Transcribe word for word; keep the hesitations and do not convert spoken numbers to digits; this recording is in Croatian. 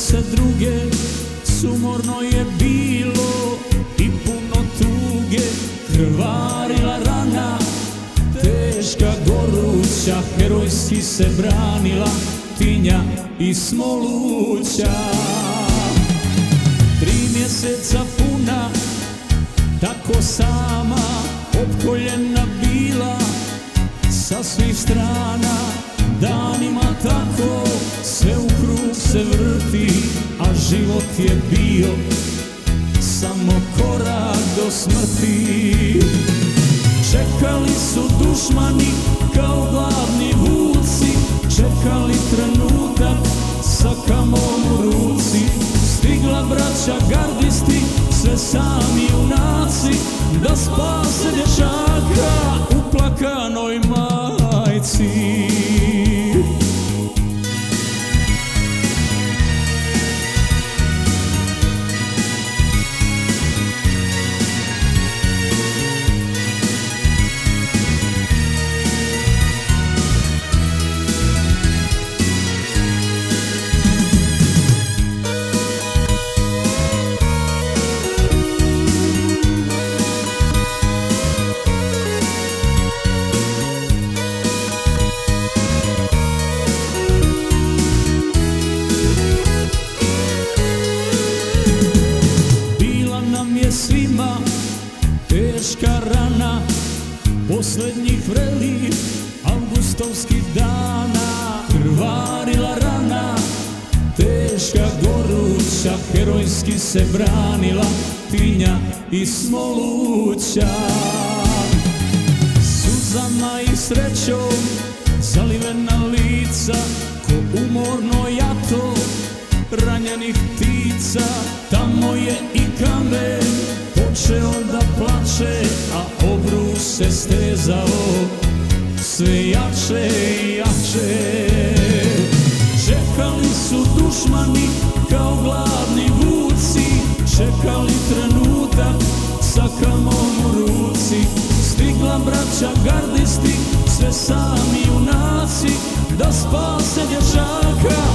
se druge, sumorno je bilo i puno tuge. Krvarila rana, teška goruća, herojski se branila Tinja i Smoluća. Tri mjeseca puna, tako sama, opkoljena bila sa svih strana. Danima tako sve u krug se vrti, a život je bio samo korak do smrti. Čekali su dušmani kao gladni vuci, čekali trenutak sa kamom u ruci. Stigla braća gardisti, sve sami junaci, da spase dječaka u plakanoj majci. Svima teška rana posljednjih vrelih avgustovskih dana. Krvarila rana, teška goruća, herojski se branila Tinja i Smoluća. Suzama i srećom zalivena lica, ko umorno jato ranjenih ptica. Tamo je i kamen počeo da plače, a obrus se stezao sve jače i jače. Čekali su dušmani kao gladni vuci, čekali trenutak sa kamom u ruci. Stigla braća gardisti, sve sami junaci, da spase dječaka